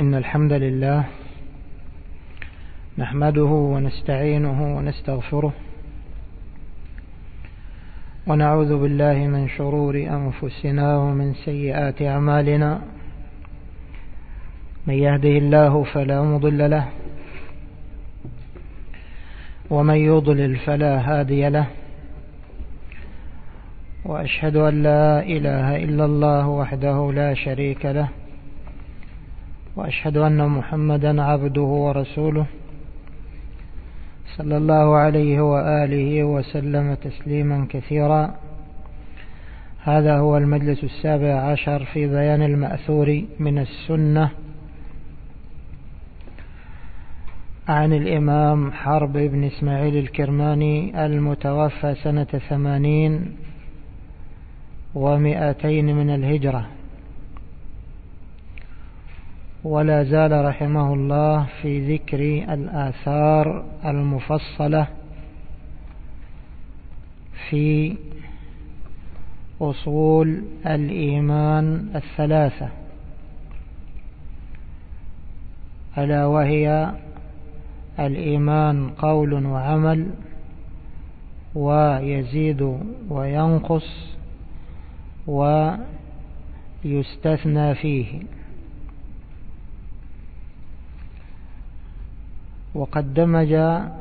إن الحمد لله نحمده ونستعينه ونستغفره ونعوذ بالله من شرور أنفسنا ومن سيئات أعمالنا. من يهده الله فلا مضل له ومن يضلل فلا هادي له، وأشهد أن لا إله إلا الله وحده لا شريك له، وأشهد أن محمدا عبده ورسوله صلى الله عليه وآله وسلم تسليما كثيرا. هذا هو المجلس 17 في بيان المأثور من السنة عن الإمام حرب بن إسماعيل الكرماني المتوفى سنة 80 و200 من الهجرة، ولا زال رحمه الله في ذكر الآثار المفصلة في أصول الإيمان الثلاثة، ألا وهي الإيمان قول وعمل، ويزيد وينقص، ويستثنى فيه. وقد دمج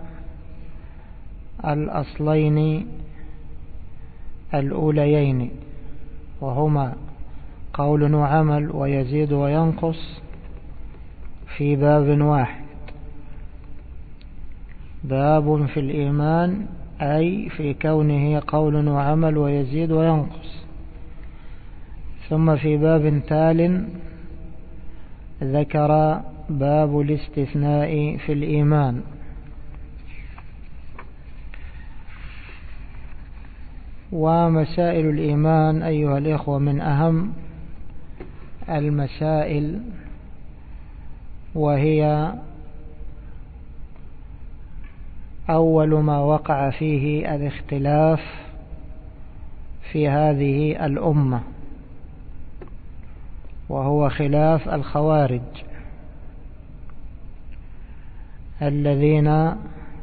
الأصلين الأوليين، وهما قول وعمل ويزيد وينقص، في باب واحد، باب في الإيمان، أي في كونه قول وعمل ويزيد وينقص. ثم في باب تال ذكر باب الاستثناء في الإيمان. ومسائل الإيمان أيها الإخوة من أهم المسائل، وهي أول ما وقع فيه الاختلاف في هذه الأمة، وهو خلاف الخوارج الذين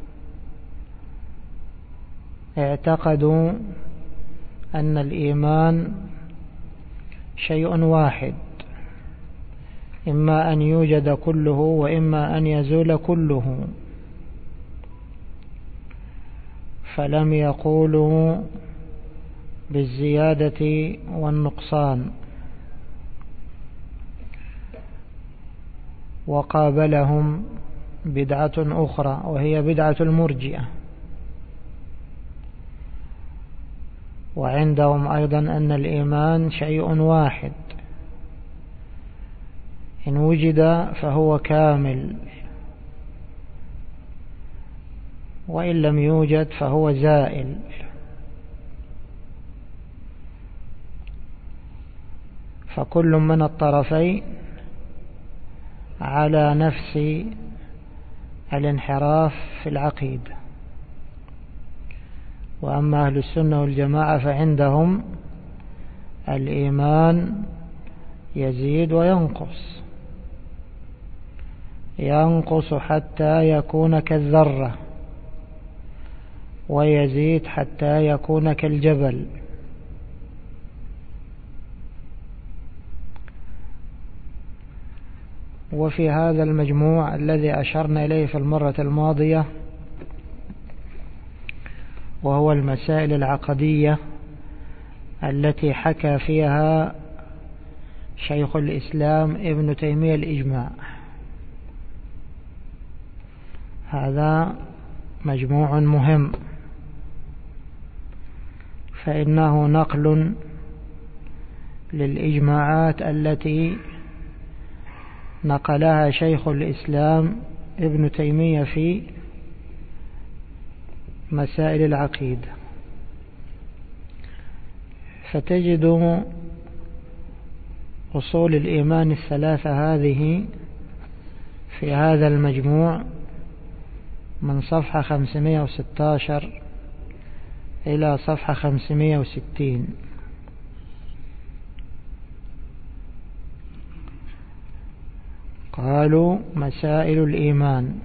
اعتقدوا أن الإيمان شيء واحد، إما أن يوجد كله وإما أن يزول كله، فلم يقولوا بالزيادة والنقصان. وقابلهم بدعة أخرى، وهي بدعة المرجئة، وعندهم أيضا أن الإيمان شيء واحد، إن وجد فهو كامل، وإن لم يوجد فهو زائل. فكل من الطرفين على نفس الانحراف في العقيدة. وأما أهل السنة والجماعة فعندهم الإيمان يزيد وينقص، ينقص حتى يكون كالذرة، ويزيد حتى يكون كالجبل. وفي هذا المجموع الذي أشرنا إليه في المرة الماضية، وهو المسائل العقدية التي حكى فيها شيخ الإسلام ابن تيمية الإجماع، هذا مجموع مهم، فإنه نقل للإجماعات التي نقلها شيخ الإسلام ابن تيمية في مسائل العقيدة. فتجد أصول الإيمان الثلاثة هذه في هذا المجموع من صفحة 516 إلى صفحة 560. قالوا مسائل الإيمان.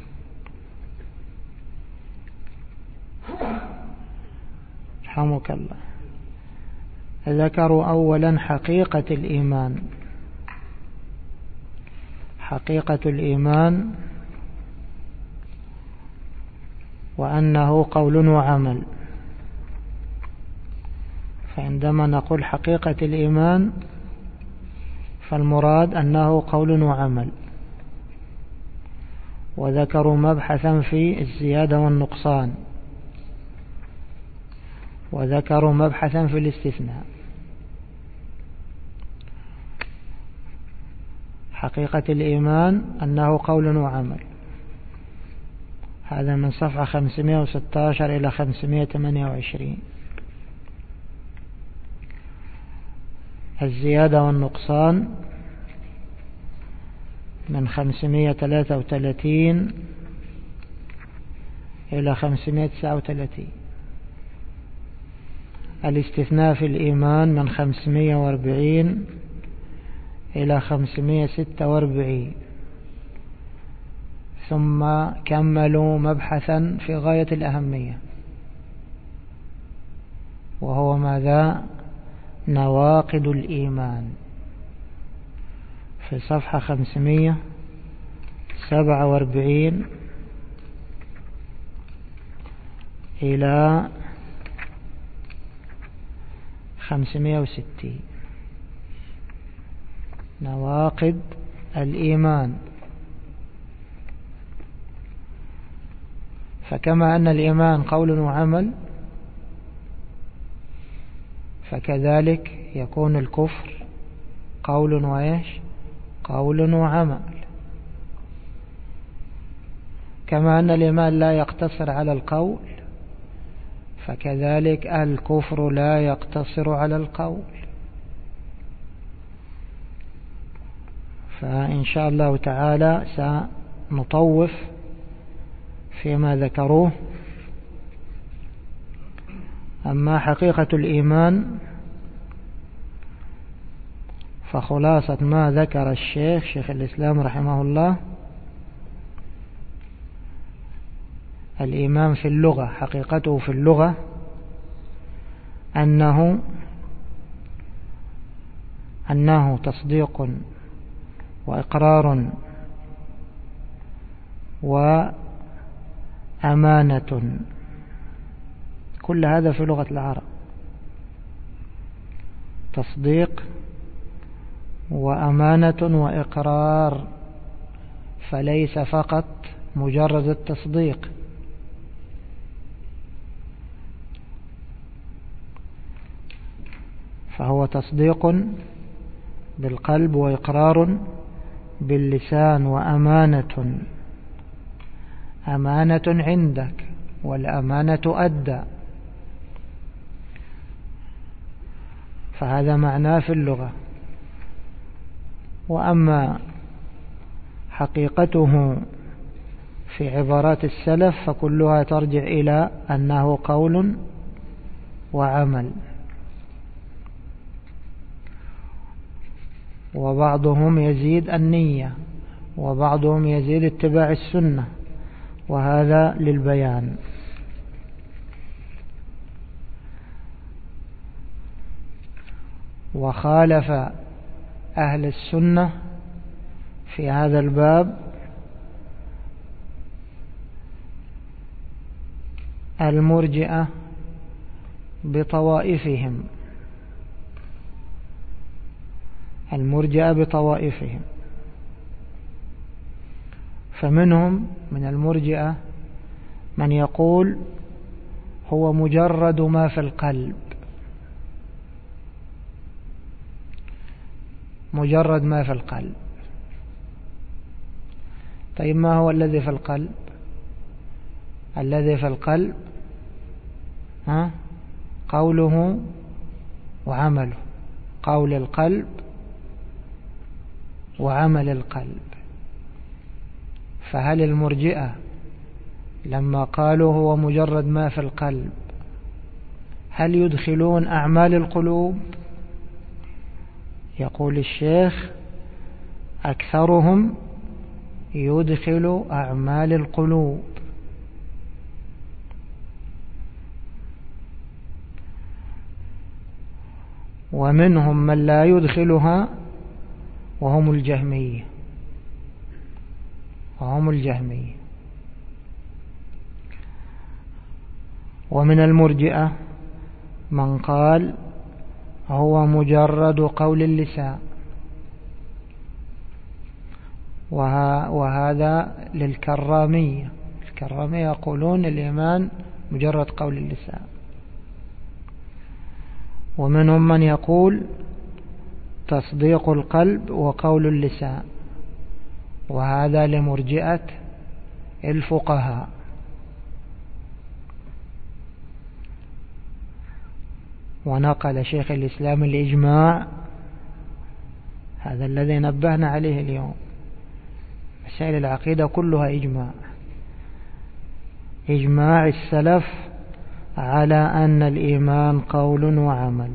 رحمك الله. ذكروا أولا حقيقة الإيمان. حقيقة الإيمان وأنه قول وعمل. فعندما نقول حقيقة الإيمان فالمراد أنه قول وعمل. وذكروا مبحثا في الزيادة والنقصان، وذكروا مبحثا في الاستثناء. حقيقة الإيمان أنه قول وعمل، هذا من صفحة 516 إلى 528. الزيادة والنقصان من 533 إلى 539. الاستثناء في الإيمان من 540 إلى 546. ثم كملوا مبحثا في غاية الأهمية، وهو ماذا؟ نواقض الإيمان، في صفحة 547 إلى 560. نواقض الإيمان. فكما أن الإيمان قول وعمل، فكذلك يكون الكفر قول وإيش؟ قول وعمل. كما أن الإيمان لا يقتصر على القول، فكذلك الكفر لا يقتصر على القول. فإن شاء الله تعالى سنطوف فيما ذكروه. أما حقيقة الإيمان فخلاصة ما ذكر شيخ الإسلام رحمه الله: الإيمان في اللغة، حقيقته في اللغة أنه تصديق وإقرار وأمانة. كل هذا في لغة العرب. تصديق وأمانة وإقرار، فليس فقط مجرد التصديق. فهو تصديق بالقلب وإقرار باللسان وأمانة. أمانة عندك، والأمانة أدى. فهذا معناه في اللغة. وأما حقيقته في عبارات السلف فكلها ترجع إلى أنه قول وعمل. وبعضهم يزيد النية، وبعضهم يزيد اتباع السنة، وهذا للبيان. وخالف أهل السنة في هذا الباب المرجئة بطوائفهم. فمنهم من المرجئة من يقول هو مجرد ما في القلب، مجرد ما في القلب. طيب ما هو الذي في القلب؟ الذي في القلب قوله وعمله، قول القلب وعمل القلب. فهل المرجئة لما قالوا هو مجرد ما في القلب هل يدخلون أعمال القلوب؟ يقول الشيخ: أكثرهم يدخل أعمال القلوب، ومنهم من لا يدخلها وهم الجهمية. ومن المرجئة من قال هو مجرد قول اللسان، وهذا للكرامية. الكرامية يقولون الإيمان مجرد قول اللسان. ومنهم من يقول تصديق القلب وقول اللسان، وهذا لمرجئة الفقهاء. ونقل شيخ الإسلام الإجماع، هذا الذي نبهنا عليه اليوم. مسائل العقيدة كلها إجماع السلف على أن الإيمان قول وعمل.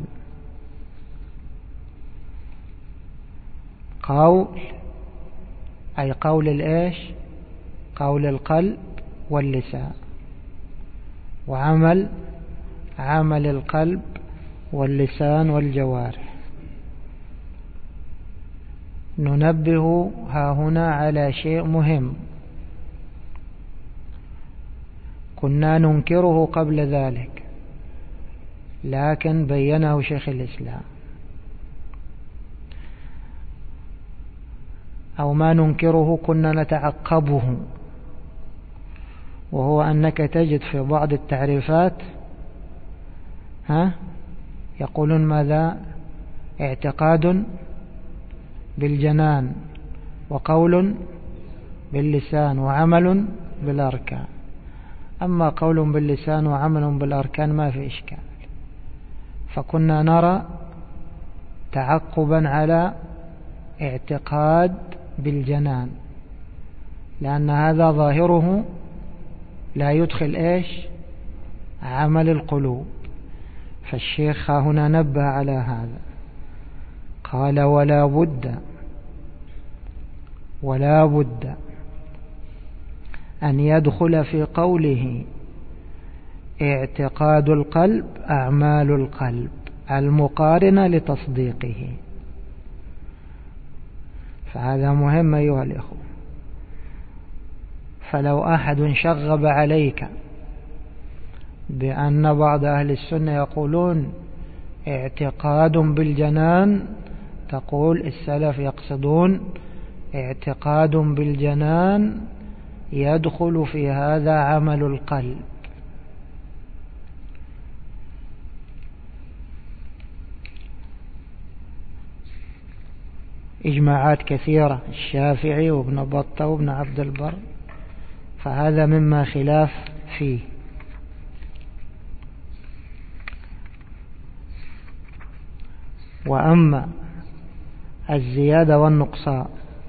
قول أي قول الإيش؟ قول القلب واللسان، وعمل عمل القلب واللسان والجوارح. ننبه ها هنا على شيء مهم كنا ننكره قبل ذلك، لكن بينه شيخ الإسلام، أو ما ننكره كنا نتعقبه، وهو أنك تجد في بعض التعريفات يقولون ماذا؟ اعتقاد بالجنان، وقول باللسان، وعمل بالأركان. أما قول باللسان وعمل بالأركان ما في إشكال، فكنا نرى تعقبا على اعتقاد بالجنان، لأن هذا ظاهره لا يدخل إيش؟ عمل القلوب. فالشيخ هنا نبه على هذا، قال ولا بد أن يدخل في قوله اعتقاد القلب أعمال القلب المقارنة لتصديقه. فهذا مهم أيها الإخوة. فلو أحد شغب عليك بأن بعض أهل السنة يقولون اعتقاد بالجنان، تقول السلف يقصدون اعتقاد بالجنان يدخل في هذا عمل القلب. إجماعات كثيرة، الشافعي وابن بطة وابن عبد البر، فهذا مما خلاف فيه. وأما الزيادة والنقصان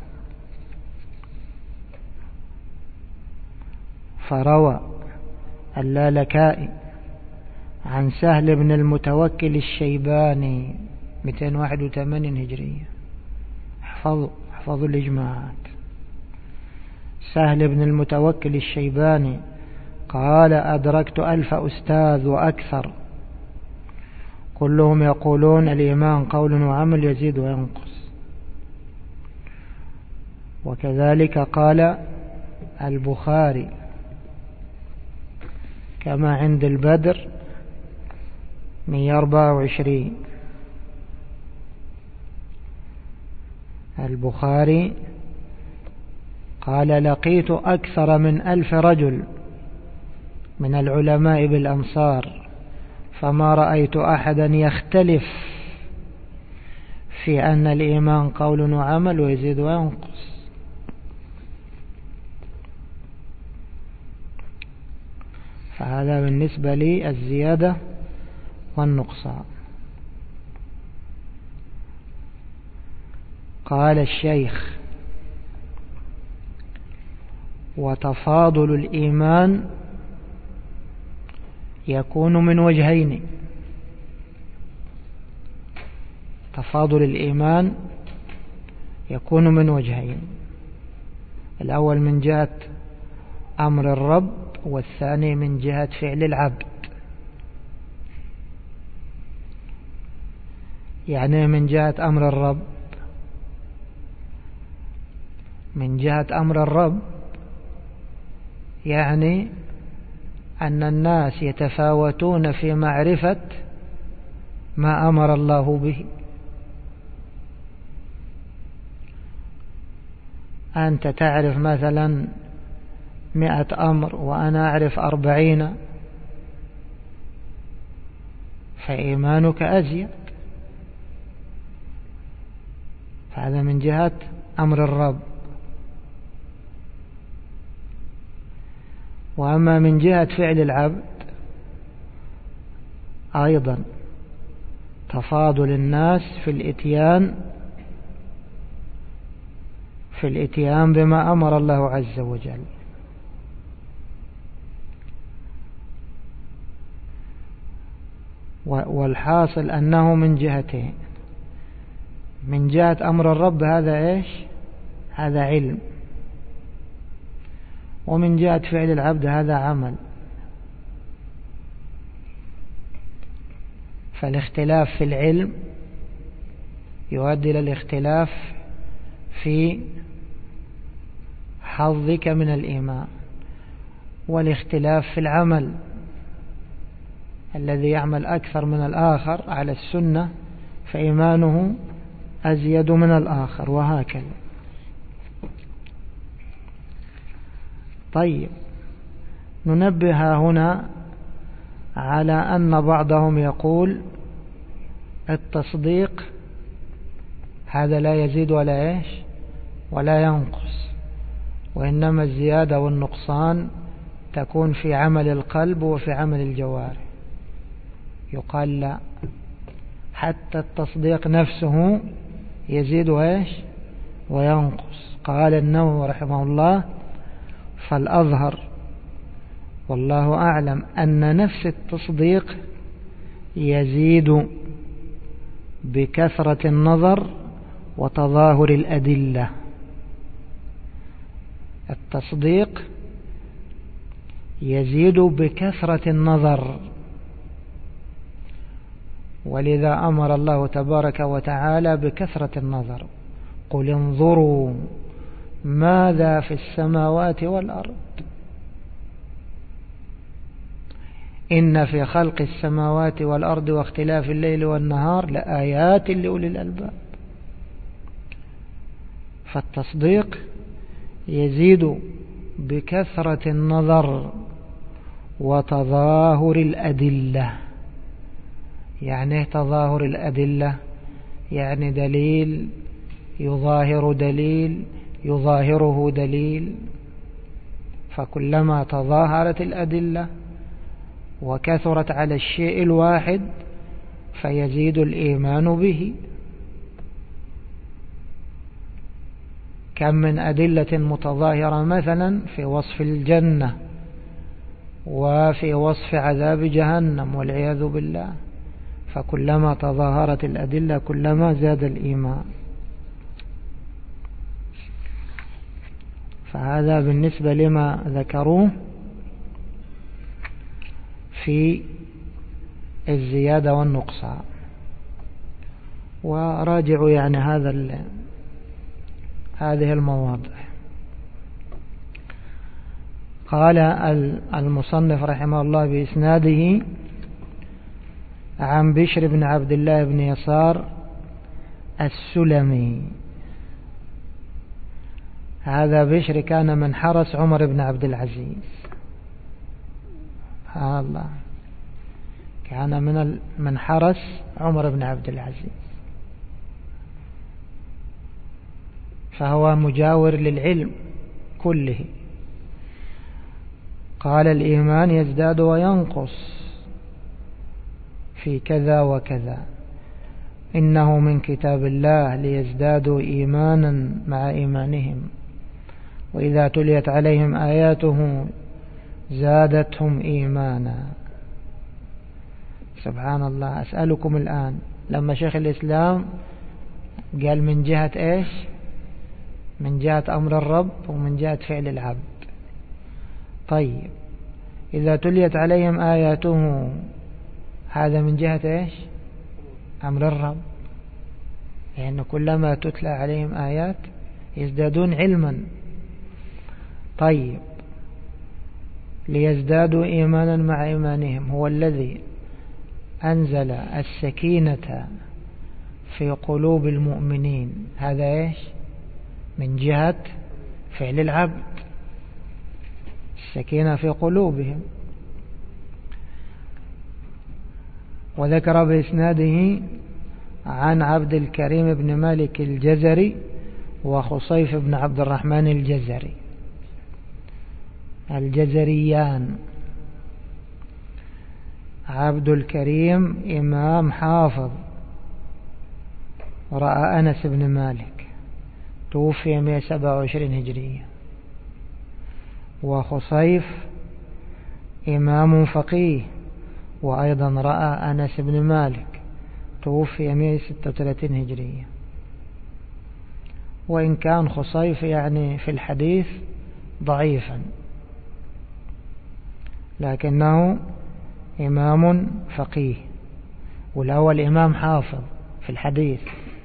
فروى اللالكائي عن سهل بن المتوكل الشيباني 281 هجرية. احفظوا الإجماعات. سهل بن المتوكل الشيباني قال أدركت 1000 أستاذ وأكثر كلهم يقولون الإيمان قول وعمل يزيد وينقص. وكذلك قال البخاري كما عند البدر 124. البخاري قال لقيت أكثر من 1000 رجل من العلماء بالأمصار فما رأيت أحدا يختلف في أن الإيمان قول وعمل ويزيد وينقص. فهذا بالنسبة لي الزيادة والنقصان. قال الشيخ وتفاضل الإيمان يكون من وجهين. تفاضل الإيمان يكون من وجهين: الأول من جهة أمر الرب، والثاني من جهة فعل العبد. يعني من جهة أمر الرب، من جهة أمر الرب يعني أن الناس يتفاوتون في معرفة ما أمر الله به. أنت تعرف مثلا 100 أمر وأنا أعرف 40، فإيمانك أزيد. فهذا من جهة أمر الرب. وأما من جهة فعل العبد أيضا تفاضل الناس في الإتيان بما أمر الله عز وجل. والحاصل أنه من جهتين: من جهة أمر الرب هذا إيش؟ هذا علم، ومن جهة فعل العبد هذا عمل. فالاختلاف في العلم يؤدي إلى الاختلاف في حظك من الإيمان، والاختلاف في العمل، الذي يعمل أكثر من الآخر على السنة فإيمانه أزيد من الآخر، وهكذا. طيب، ننبه هنا على أن بعضهم يقول التصديق هذا لا يزيد ولا إيش ولا ينقص، وإنما الزيادة والنقصان تكون في عمل القلب وفي عمل الجوارح. يقال لا، حتى التصديق نفسه يزيد وإيش وينقص. قال النووي رحمه الله: فالأظهر والله أعلم أن نفس التصديق يزيد بكثرة النظر وتظاهر الأدلة. التصديق يزيد بكثرة النظر، ولذا أمر الله تبارك وتعالى بكثرة النظر: قل انظروا ماذا في السماوات والأرض إن في خلق السماوات والأرض واختلاف الليل والنهار لآيات لأولي الألباب. فالتصديق يزيد بكثرة النظر وتظاهر الأدلة. يعني تظاهر الأدلة يعني دليل يظاهر دليل يظاهره دليل، فكلما تظاهرت الأدلة وكثرت على الشيء الواحد فيزيد الإيمان به. كم من أدلة متظاهرة مثلا في وصف الجنة وفي وصف عذاب جهنم والعياذ بالله، فكلما تظاهرت الأدلة كلما زاد الإيمان. فهذا بالنسبة لما ذكروه في الزيادة والنقصان. وراجعوا يعني هذه المواضع. قال المصنف رحمه الله بإسناده عن بشر بن عبد الله بن يسار السلمي. هذا بشر كان من حرس عمر بن عبد العزيز. الله، كان من حرس عمر بن عبد العزيز، فهو مجاور للعلم كله. قال الإيمان يزداد وينقص في كذا وكذا، إنه من كتاب الله ليزدادوا إيمانا مع إيمانهم، وإذا تليت عليهم آياته زادتهم إيمانا. سبحان الله. أسألكم الآن، لما شيخ الإسلام قال من جهة إيش من جهة أمر الرب ومن جهة فعل العبد. طيب إذا تليت عليهم آياته هذا من جهة إيش؟ أمر الرب، يعني كلما تتلى عليهم آيات يزدادون علما. طيب ليزدادوا إيمانا مع إيمانهم، هو الذي أنزل السكينة في قلوب المؤمنين، هذا إيش؟ من جهة فعل العبد، السكينة في قلوبهم. وذكر بإسناده عن عبد الكريم بن مالك الجزري وخصيف بن عبد الرحمن الجزري الجزريان. عبد الكريم إمام حافظ رأى أنس بن مالك، توفي 127 هجرية. وخصيف إمام فقيه وأيضا رأى أنس بن مالك، توفي 136 هجرية. وإن كان خصيف يعني في الحديث ضعيفا، لكنه إمام فقيه، والأول إمام حافظ في الحديث.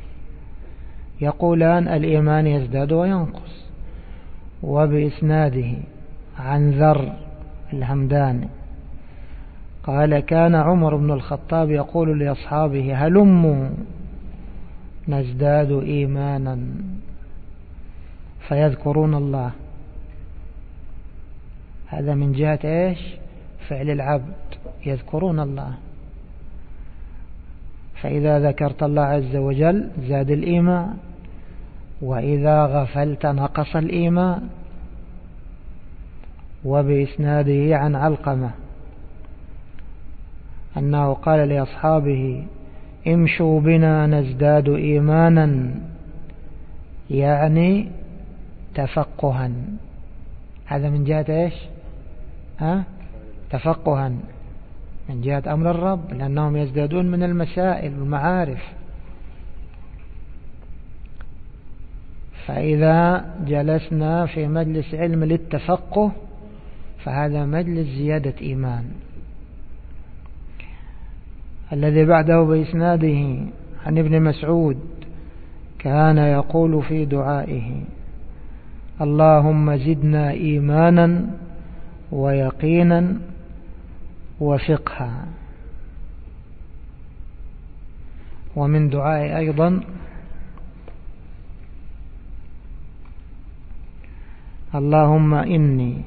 يقولان الإيمان يزداد وينقص. وبإسناده عن ذر الهمداني قال كان عمر بن الخطاب يقول لأصحابه هلموا نزداد إيمانا، فيذكرون الله. هذا من جهة إيش؟ فعل العبد، يذكرون الله. فإذا ذكرت الله عز وجل زاد الإيمان، وإذا غفلت نقص الإيمان. وبإسناده عن علقمة أنه قال لأصحابه امشوا بنا نزداد إيمانا، يعني تفقها. هذا من جهة إيش؟ تفقها من جهة أمر الرب، لأنهم يزدادون من المسائل والمعارف. فإذا جلسنا في مجلس علم للتفقه فهذا مجلس زيادة إيمان. الذي بعده بإسناده عن ابن مسعود كان يقول في دعائه اللهم زدنا إيمانا ويقينا وفقها. ومن دعائه أيضا اللهم إني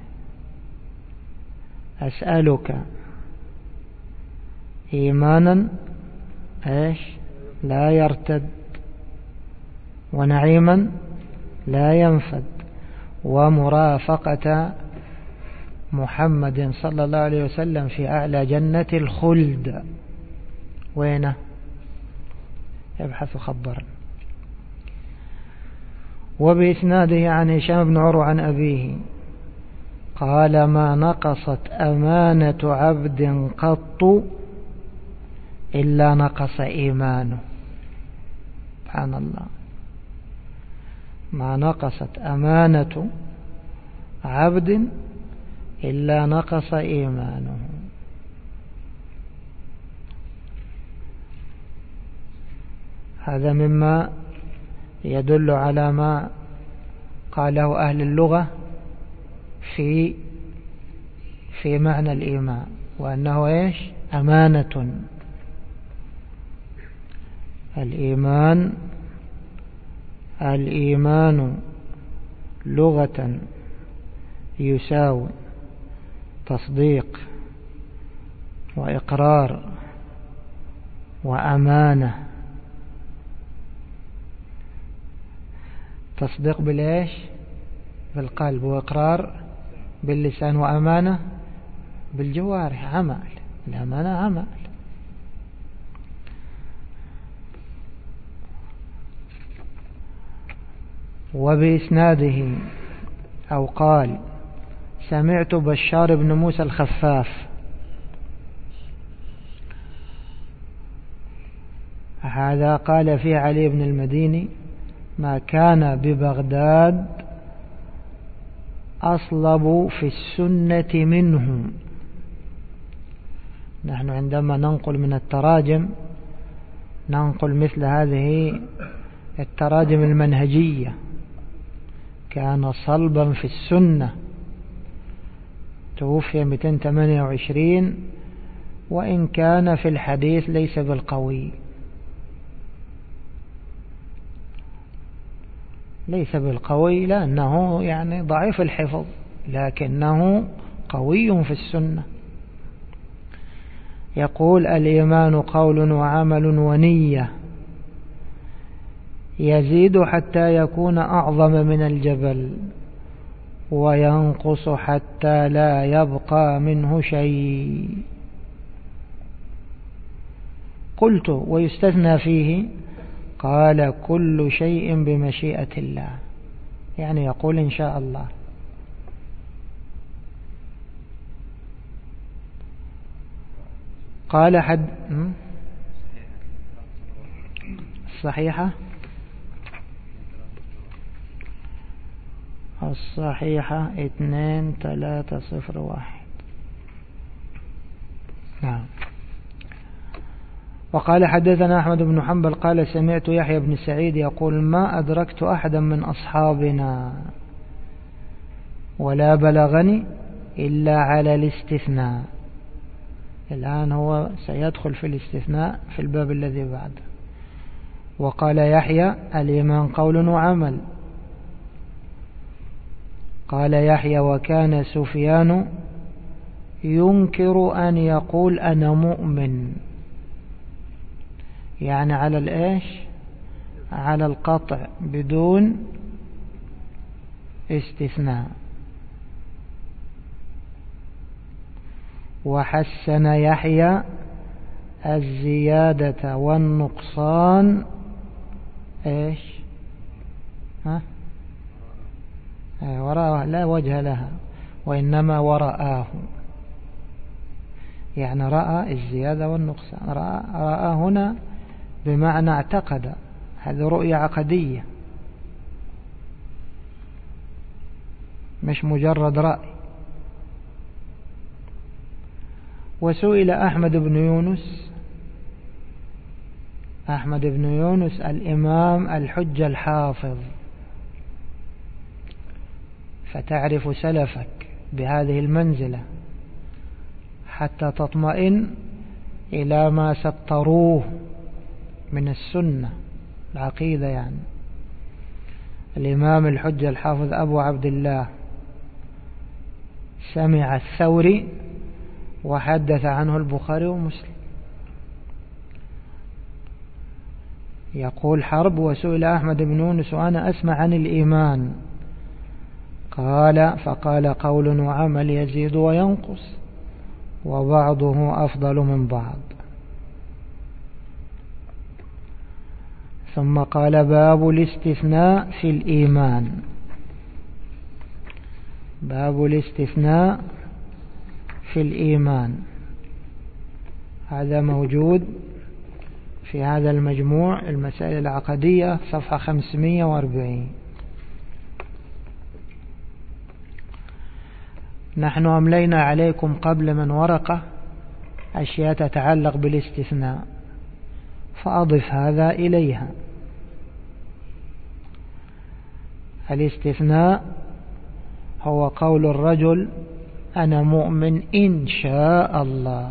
أسألك إيمانا إيش؟ لا يرتد، ونعيما لا ينفد، ومرافقة محمد صلى الله عليه وسلم في أعلى جنة الخلد. وينه؟ ابحث خبرا. وبإسناده عن هشام بن عروة عن أبيه قال ما نقصت أمانة عبد قط إلا نقص إيمانه. سبحان الله، ما نقصت أمانة عبد إلا نقص إيمانه. هذا مما يدل على ما قاله أهل اللغة في معنى الإيمان، وأنه إيش؟ أمانة. الإيمان لغة يساوي تصديق وإقرار وأمانة. تصديق بالإيش؟ بالقلب، وإقرار باللسان، وأمانة بالجوارح، عمل. الأمانة عمل. وبإسناده أو قال سمعت بشار بن موسى الخفاف هذا قال فيه علي بن المديني ما كان ببغداد أصلب في السنة منه. نحن عندما ننقل من التراجم ننقل مثل هذه التراجم المنهجية، كان صلبا في السنة، توفي 228، وإن كان في الحديث ليس بالقوي، ليس بالقوي لأنه يعني ضعيف الحفظ، لكنه قوي في السنة. يقول: الإيمان قول وعمل ونية، يزيد حتى يكون أعظم من الجبل، وينقص حتى لا يبقى منه شيء. قلت: ويستثنى فيه؟ قال: كل شيء بمشيئة الله، يعني يقول إن شاء الله. قال حد الصحيحة الصحيحة 2301. نعم. وقال: حدثنا أحمد بن حنبل قال: سمعت يحيى بن سعيد يقول: ما أدركت أحدا من أصحابنا ولا بلغني إلا على الاستثناء. الآن هو سيدخل في الاستثناء في الباب الذي بعده. وقال يحيى: الإيمان قول وعمل. قال يحيى: وكان سفيان ينكر أن يقول أنا مؤمن، يعني على الإيش؟ على القطع بدون استثناء. وحسن يحيى الزيادة والنقصان إيش؟ وراءه لا وجه لها، وإنما ورآه، يعني رأى الزيادة والنقصان. رأى هنا بمعنى اعتقد، هذه رؤية عقدية مش مجرد رأي. وسئل أحمد بن يونس الإمام الحجة الحافظ، فتعرف سلفك بهذه المنزلة حتى تطمئن إلى ما سطروه من السنة العقيدة. يعني الإمام الحجة الحافظ أبو عبد الله سمع الثوري وحدث عنه البخاري ومسلم. يقول حرب: وسئل أحمد بن يونس وأنا أسمع عن الإيمان، فقال: قول وعمل يزيد وينقص، وبعضه أفضل من بعض. ثم قال: باب الاستثناء في الإيمان. باب الاستثناء في الإيمان، هذا موجود في هذا المجموع المسائل العقدية صفحة 540. نحن أملينا عليكم قبل من ورقة أشياء تتعلق بالاستثناء، فأضف هذا إليها. الاستثناء هو قول الرجل: أنا مؤمن إن شاء الله.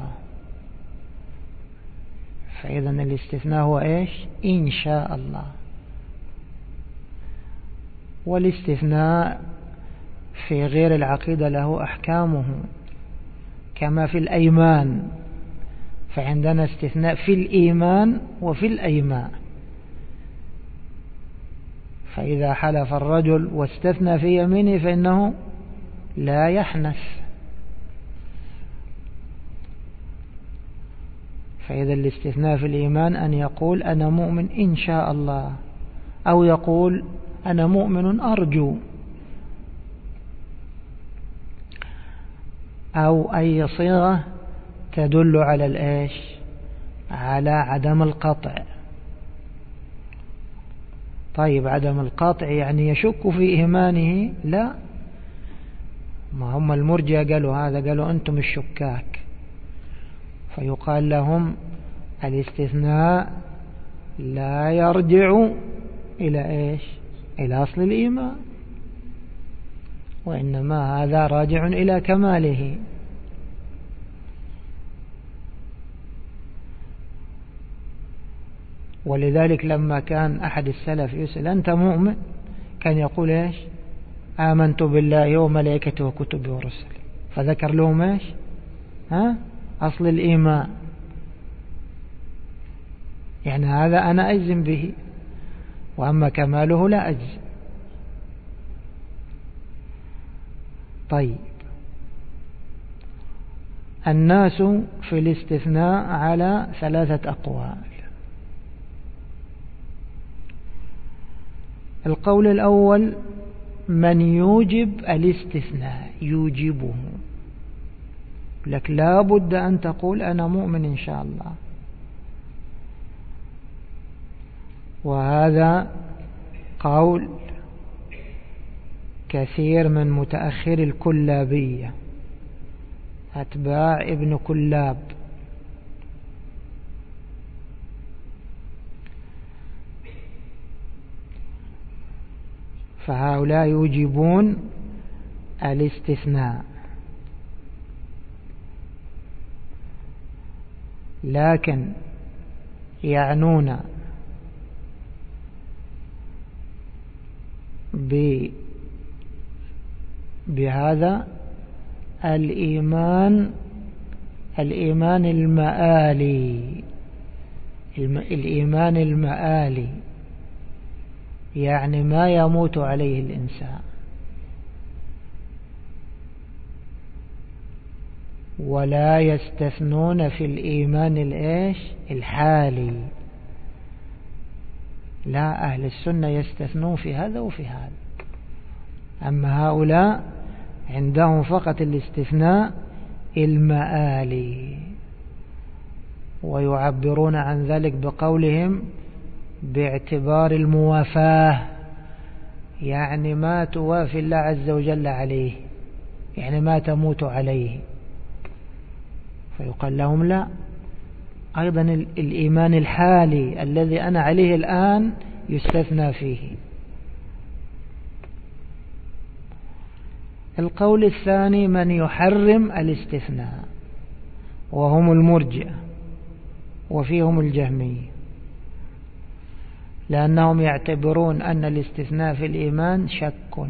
فإذا الاستثناء هو إيش؟ إن شاء الله. والاستثناء في غير العقيدة له أحكامه كما في الأيمان، فعندنا استثناء في الإيمان وفي الأيمان. فإذا حلف الرجل واستثنى في يمينه فإنه لا يحنث. فإذا الاستثناء في الإيمان أن يقول: أنا مؤمن إن شاء الله، أو يقول: أنا مؤمن أرجو، أو أي صيغة تدل على الإيش؟ على عدم القطع. طيب عدم القطع يعني يشك في إيمانه؟ لا، ما هم المرجئة قالوا هذا، قالوا أنتم الشكاك، فيقال لهم الاستثناء لا يرجع إلى إيش؟ إلى أصل الإيمان، وإنما هذا راجع إلى كماله. ولذلك لما كان أحد السلف يسأل أنت مؤمن؟ كان يقول إيش؟ آمنت بالله وملائكته وكتبه ورسله، فذكر لهم إيش؟ أصل الإيمان، يعني هذا أنا أجزم به، وأما كماله لا أجزم. طيب، الناس في الاستثناء على 3 أقوال. القول الأول من يوجب الاستثناء، يوجبه لك لا بد أن تقول أنا مؤمن إن شاء الله، وهذا قول كثير من متأخر الكلابية، أتباع ابن كلاب، فهؤلاء يوجبون الاستثناء، لكن يعنون بهذا الإيمان المآلي، الإيمان المآلي يعني ما يموت عليه الإنسان، ولا يستثنون في الإيمان الحالي. لا، أهل السنة يستثنون في هذا وفي هذا، أما هؤلاء عندهم فقط الاستثناء المآلي، ويعبرون عن ذلك بقولهم باعتبار الموافاة، يعني ما توافي الله عز وجل عليه، يعني ما تموت عليه، فيقال لهم لا، أيضا الإيمان الحالي الذي أنا عليه الآن يستثنى فيه. القول الثاني من يحرم الاستثناء، وهم المرجئة وفيهم الجهمية، لأنهم يعتبرون أن الاستثناء في الإيمان شك.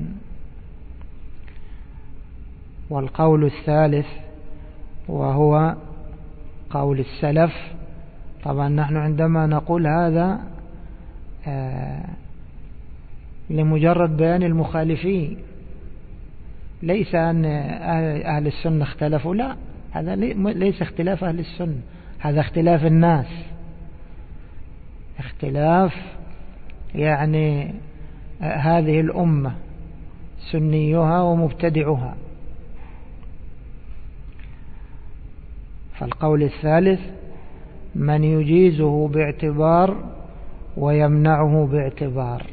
والقول الثالث وهو قول السلف، طبعا نحن عندما نقول هذا لمجرد بيان المخالفين، ليس أن أهل السنة اختلفوا، لا، هذا ليس اختلاف أهل السنة، هذا اختلاف الناس، اختلاف يعني هذه الأمة سنيها ومبتدعها. فالقول الثالث من يجيزه باعتبار ويمنعه باعتبار،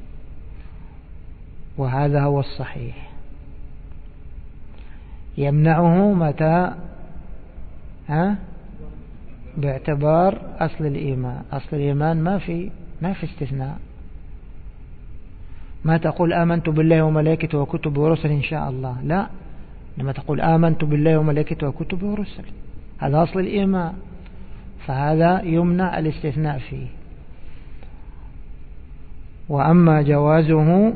وهذا هو الصحيح. يمنعه متى؟ باعتبار أصل الإيمان. أصل الإيمان ما في استثناء، ما تقول آمنت بالله وملائكته وكتبه ورسله إن شاء الله، لا، لما تقول آمنت بالله وملائكته وكتبه ورسله، هذا أصل الإيمان، فهذا يمنع الاستثناء فيه. وأما جوازه،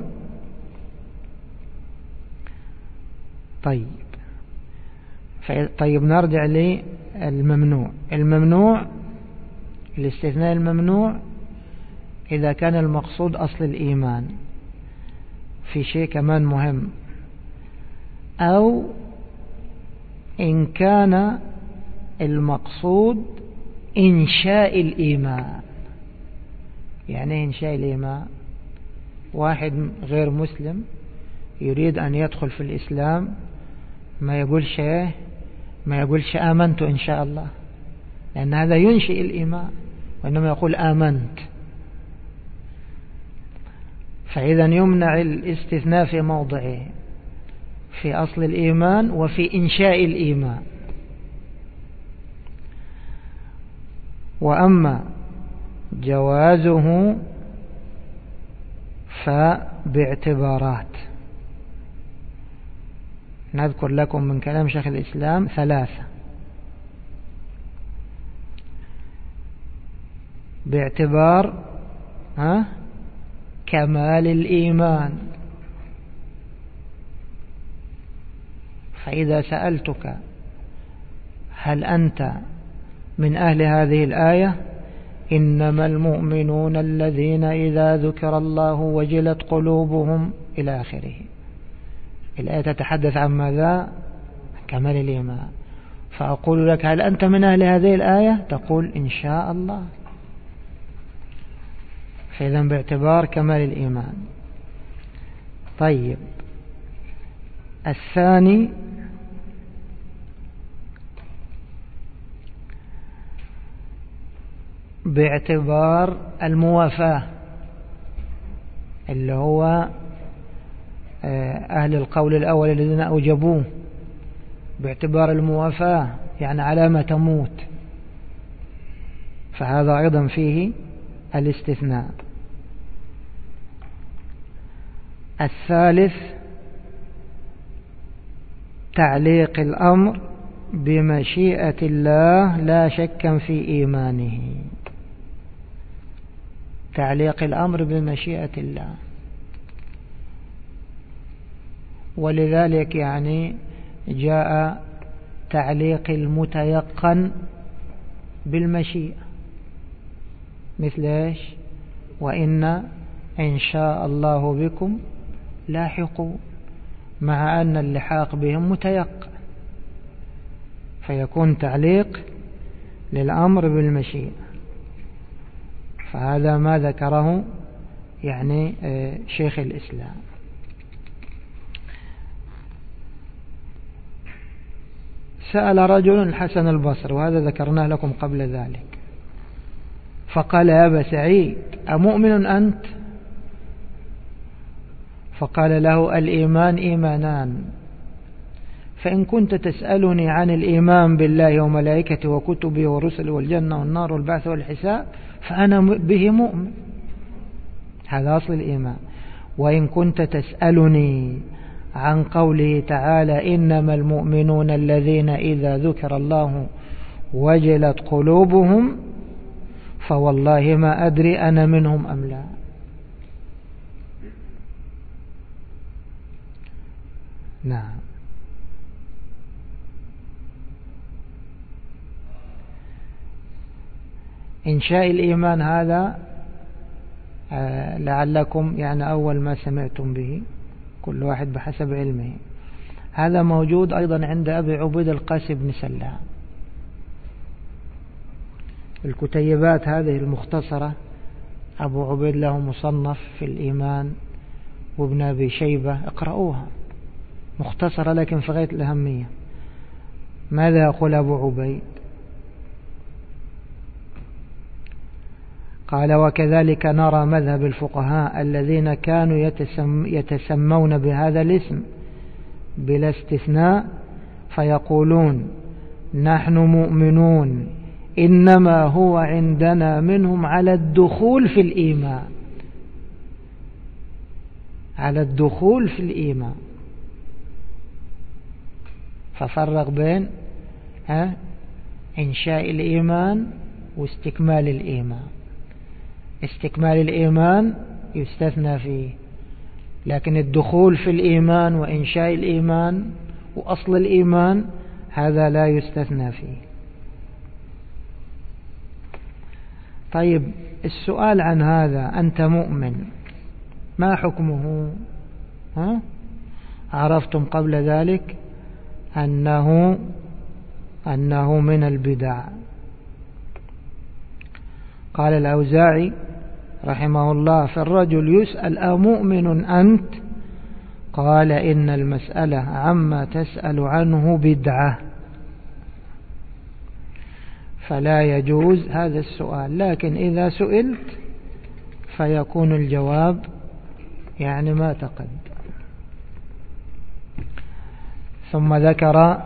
طيب نرجع للممنوع. الممنوع، الاستثناء الممنوع إذا كان المقصود أصل الإيمان، في شيء كمان مهم، أو إن كان المقصود إنشاء الإيمان. يعني إنشاء الإيمان، واحد غير مسلم يريد أن يدخل في الإسلام، ما يقولش آمنت إن شاء الله، لأن هذا ينشئ الإيمان، وإنما يقول آمنت. فإذا يمنع الاستثناء في موضعه، في أصل الإيمان وفي إنشاء الإيمان. وأما جوازه فباعتبارات. نذكر لكم من كلام شيخ الإسلام 3: باعتبار كمال الإيمان. فإذا سألتك هل أنت من أهل هذه الآية: إنما المؤمنون الذين إذا ذكر الله وجلت قلوبهم إلى آخره، الآية تتحدث عن ماذا؟ كمال الإيمان. فأقول لك: هل أنت من أهل هذه الآية؟ تقول: إن شاء الله. فإذا باعتبار كمال الإيمان. طيب، الثاني باعتبار الموافاة، اللي هو أهل القول الأول الذين أوجبوه، باعتبار الموافاة يعني على ما تموت، فهذا أيضا فيه الاستثناء. الثالث تعليق الأمر بمشيئة الله لا شك في إيمانه. تعليق الأمر بمشيئة الله، ولذلك يعني جاء تعليق المتيقن بالمشيئة، مثل إيش؟ إن شاء الله بكم لاحقون، مع أن اللحاق بهم متيقن، فيكون تعليق للأمر بالمشيئة. فهذا ما ذكره يعني شيخ الإسلام. سأل رجل الحسن البصري، وهذا ذكرناه لكم قبل ذلك، فقال: يا أبا سعيد، أمؤمن أنت؟ فقال له: الإيمان إيمانان، فإن كنت تسألني عن الإيمان بالله وملائكته وكتبه ورسله والجنة والنار والبعث والحساب فأنا به مؤمن، هذا أصل الإيمان. وإن كنت تسألني عن قوله تعالى: إنما المؤمنون الذين إذا ذكر الله وجلت قلوبهم، فوالله ما أدري أنا منهم أم لا. نعم. إنشاء الإيمان هذا لعلكم يعني أول ما سمعتم به، كل واحد بحسب علمه. هذا موجود أيضا عند أبي عبيد القاسم بن سلام. الكتيبات هذه المختصرة، أبو عبيد له مصنف في الإيمان، وابن أبي شيبة، اقرأوها، مختصرة لكن في غاية الأهمية. ماذا يقول أبو عبيد؟ قال: وكذلك نرى مذهب الفقهاء الذين كانوا يتسمون بهذا الاسم بلا استثناء، فيقولون: نحن مؤمنون، إنما هو عندنا منهم على الدخول في الإيمان، على الدخول في الإيمان. ففرق بين إنشاء الإيمان واستكمال الإيمان. استكمال الإيمان يستثنى فيه، لكن الدخول في الإيمان وإنشاء الإيمان وأصل الإيمان هذا لا يستثنى فيه. طيب، السؤال عن هذا: أنت مؤمن، ما حكمه؟ عرفتم قبل ذلك أنه من البدع. قال الأوزاعي رحمه الله: فالرجل يسأل: أمؤمن أنت؟ قال: إن المسألة عما تسأل عنه بدعة، فلا يجوز هذا السؤال، لكن إذا سئلت فيكون الجواب يعني ما تقدم. ثم ذكر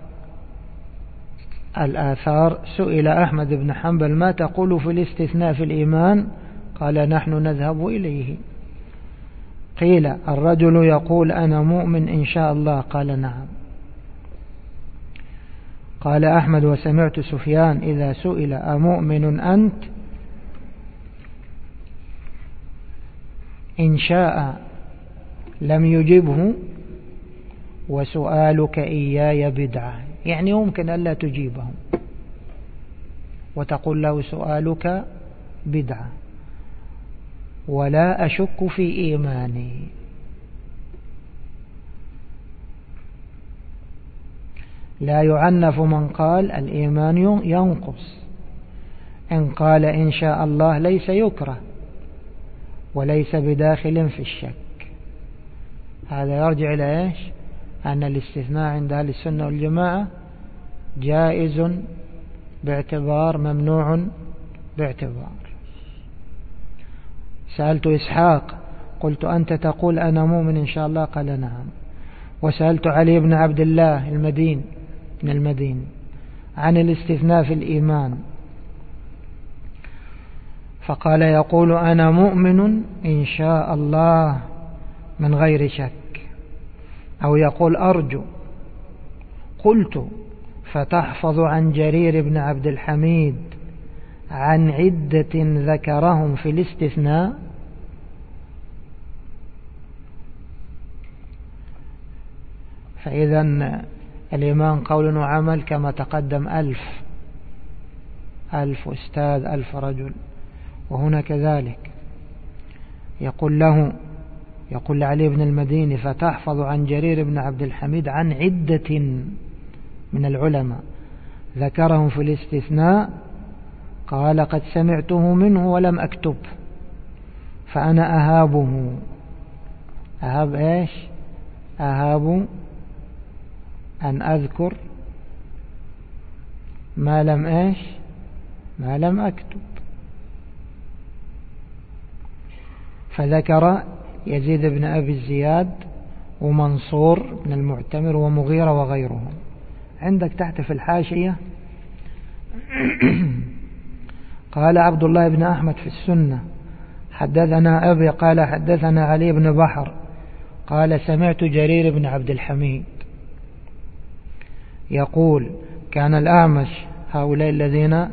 الآثار. سئل أحمد بن حنبل ما تقول في الاستثناء في الإيمان؟ قال نحن نذهب إليه. قيل الرجل يقول أنا مؤمن إن شاء الله؟ قال نعم. قال أحمد وسمعت سفيان إذا سئل أمؤمن أنت إن شاء لم يجبه وسؤالك إياي بدعة، يعني يمكن ألا تجيبه وتقول له سؤالك بدعة ولا أشك في إيماني. لا يعنف من قال الإيمان ينقص. إن قال إن شاء الله ليس يكره وليس بداخل في الشك. هذا يرجع إلى إيش؟ أن الاستثناء عند أهل السنة والجماعة جائز باعتبار ممنوع باعتبار. سألت إسحاق قلت أنت تقول أنا مؤمن إن شاء الله؟ قال نعم. وسألت علي بن عبد الله من المدين عن الاستثناء في الإيمان فقال يقول أنا مؤمن إن شاء الله من غير شك، أو يقول أرجو. قلت فتحفظ عن جرير بن عبد الحميد عن عدة ذكرهم في الاستثناء؟ فإذا الإيمان قول وعمل كما تقدم 1000 أستاذ 1000 رجل. وهنا كذلك يقول لعلي بن المديني فتحفظ عن جرير بن عبد الحميد عن عدة من العلماء ذكرهم في الاستثناء. قال قد سمعته منه ولم أكتب فأنا أهابه. أهاب إيش؟ أهاب أن أذكر ما لم أكتب. فذكر يزيد بن أبي الزياد ومنصور بن المعتمر ومغيرة وغيرهم. عندك تحت في الحاشية قال عبد الله بن أحمد في السنة حدثنا أبي قال حدثنا علي بن بحر قال سمعت جرير بن عبد الحميد يقول كان الأعمش هؤلاء الذين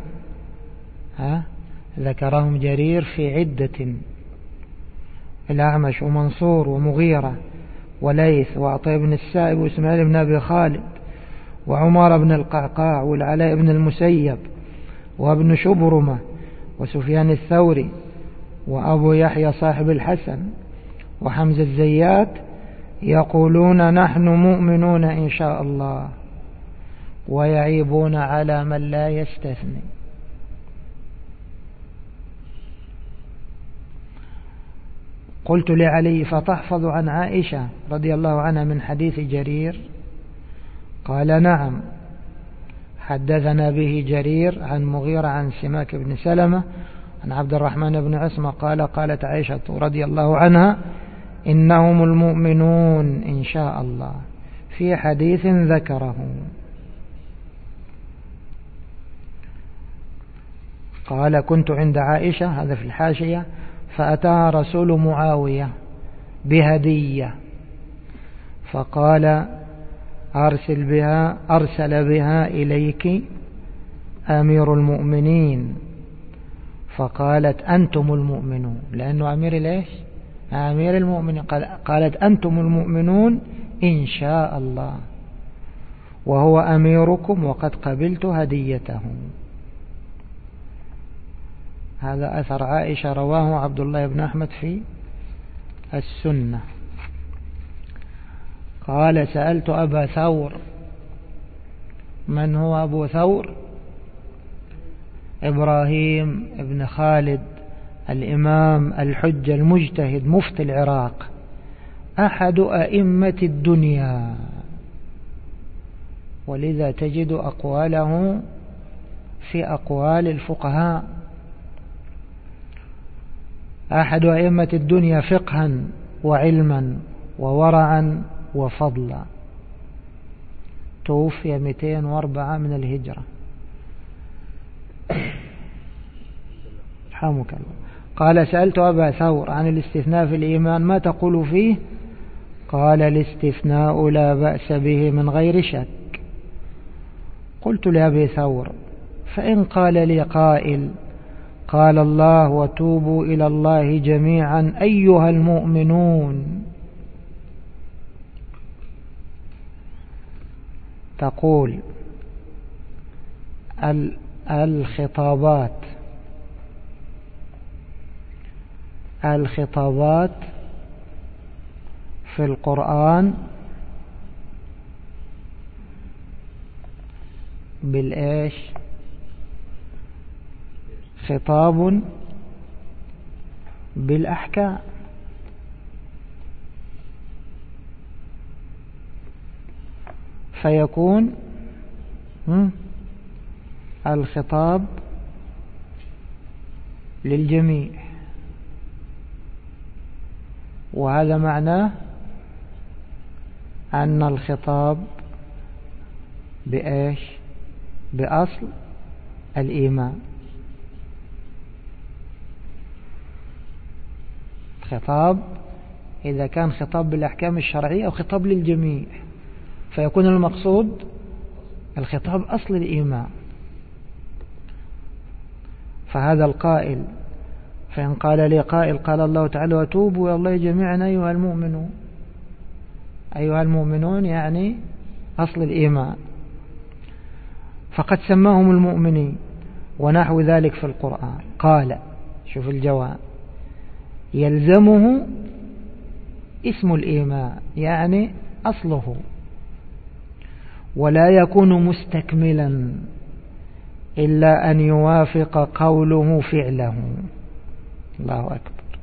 ذكرهم جرير في عدة: الأعمش ومنصور ومغيرة وليث وعطاء بن السائب وإسماعيل بن أبي خالد وعمار بن القعقاع والعلاء بن المسيب وابن شبرمة وسفيان الثوري وأبو يحيى صاحب الحسن وحمزة الزيات يقولون نحن مؤمنون إن شاء الله ويعيبون على من لا يستثني. قلت لعلي فتحفظ عن عائشة رضي الله عنها من حديث جرير؟ قال نعم، حدثنا به جرير عن مغيرة عن سماك بن سلمة عن عبد الرحمن بن عصمة قال قالت عائشة رضي الله عنها إنهم المؤمنون إن شاء الله في حديث ذكره. قال كنت عند عائشة، هذا في الحاشية، فأتاها رسول معاوية بهدية فقال أرسل بها إليك أمير المؤمنين، فقالت أنتم المؤمنون، لأنه أمير ليش؟ أمير المؤمنين. قالت أنتم المؤمنون إن شاء الله وهو أميركم وقد قبلت هديته. هذا أثر عائشة رواه عبد الله بن أحمد في السنة. قال سألت أبا ثور. من هو أبو ثور؟ إبراهيم ابن خالد الإمام الحجة المجتهد مفتي العراق، أحد أئمة الدنيا، ولذا تجد أقواله في أقوال الفقهاء. أحد أئمة الدنيا فقها وعلما وورعا وفضلا. توفي 204 من الهجرة. رحمك الله. قال سألت أبا ثور عن الاستثناء في الإيمان ما تقول فيه؟ قال الاستثناء لا بأس به من غير شك. قلت لأبي ثور فإن قال لي قائل قال الله وتوبوا إلى الله جميعا أيها المؤمنون، تقول الخطابات في القرآن بالإيش؟ خطاب بالأحكام. فيكون الخطاب للجميع، وهذا معناه أن الخطاب بإيش؟ بأصل الإيمان. خطاب إذا كان خطاب بالأحكام الشرعية أو خطاب للجميع، فيكون المقصود الخطاب أصل الإيمان. فهذا القائل فإن قال لي قائل قال الله تعالى وتوبوا إلى الله جميعا أيها المؤمنون، أيها المؤمنون يعني أصل الإيمان، فقد سماهم المؤمنين ونحو ذلك في القرآن. قال شوف الجواب يلزمه اسم الإيمان يعني أصله، ولا يكون مستكملا إلا أن يوافق قوله فعله. الله أكبر.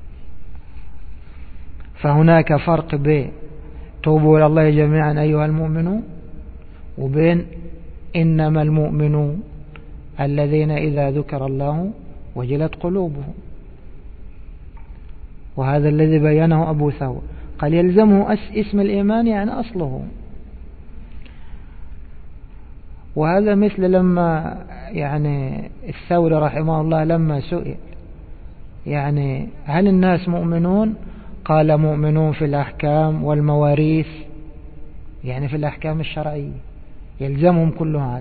فهناك فرق بين توبوا إلى الله جميعا أيها المؤمنون وبين إنما المؤمنون الذين إذا ذكر الله وجلت قلوبهم، وهذا الذي بينه أبو ثور. قال يلزمه اسم الإيمان يعني أصله. وهذا مثل لما يعني الثوري رحمه الله لما سئل يعني هل الناس مؤمنون؟ قال مؤمنون في الأحكام والمواريث، يعني في الأحكام الشرعية يلزمهم كل هذا.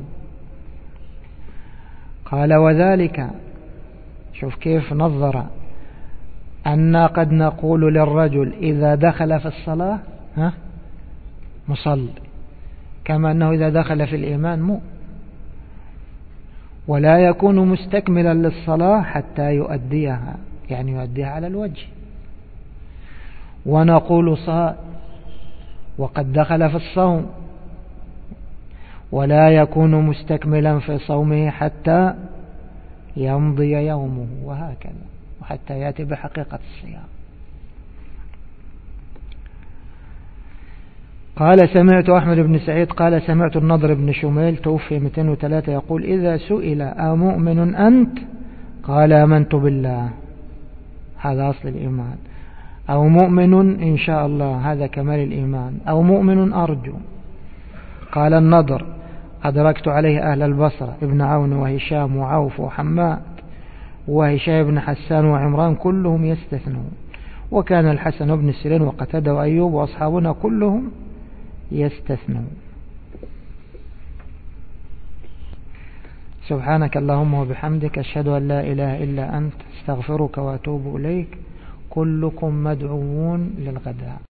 قال وذلك شوف كيف نظر أن قد نقول للرجل إذا دخل في الصلاة مصلي، كما أنه إذا دخل في الإيمان مؤمن، ولا يكون مستكملا للصلاة حتى يؤديها، يعني يؤديها على الوجه. ونقول صائم وقد دخل في الصوم، ولا يكون مستكملا في صومه حتى يمضي يومه، وهكذا وحتى يأتي بحقيقة الصيام. قال سمعت أحمد بن سعيد قال سمعت النضر بن شميل توفي 203 يقول إذا سئل أمؤمن أنت؟ قال آمنت بالله، هذا أصل الإيمان، أو مؤمن إن شاء الله، هذا كمال الإيمان، أو مؤمن أرجو. قال النضر أدركت عليه أهل البصرة ابن عون وهشام وعوف وحماد وهشام بن حسان وعمران كلهم يستثنون، وكان الحسن بن سيرين وقتادة وأيوب وأصحابنا كلهم يستثنون. سبحانك اللهم وبحمدك أشهد أن لا إله إلا أنت استغفرك وأتوب إليك. كلكم مدعوون للغداء.